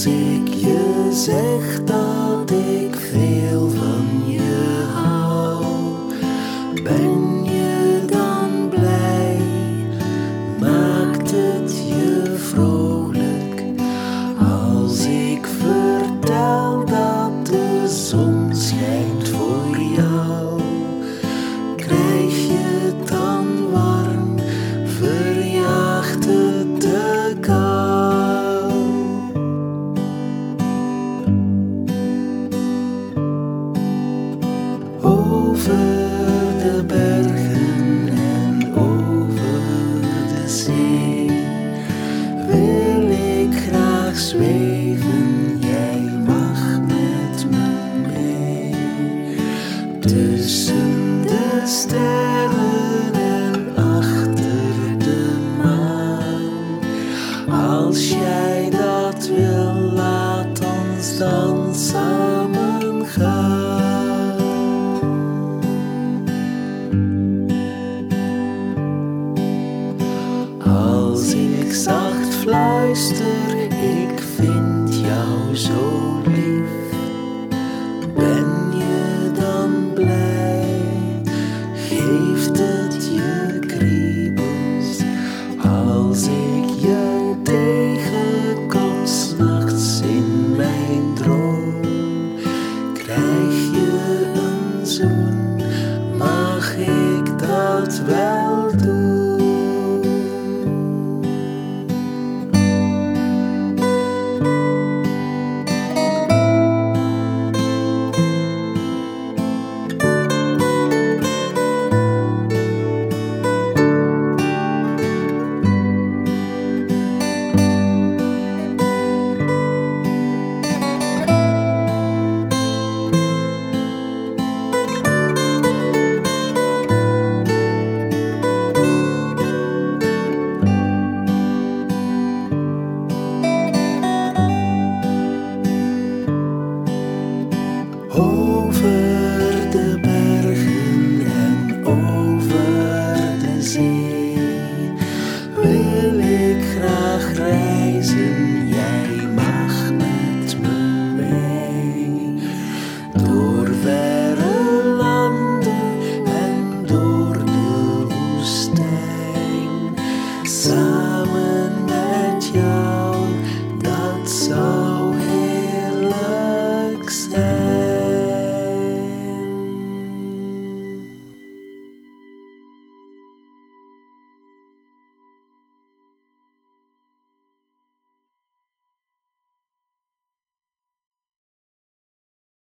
Als ik je zeg dat ik veel van je hou, ben je dan blij? Maakt het je vrolijk als ik vertel dat de zon schijnt voor jou? Krijg je het dan warm? Verjaagt het de kou? Over de bergen en over de zee wil ik graag zweven, jij mag met me mee. Tussen de sterren en achter de maan. Als jij dat wil, laat ons dan samen gaan. Als ik zacht fluister, ik vind jou zo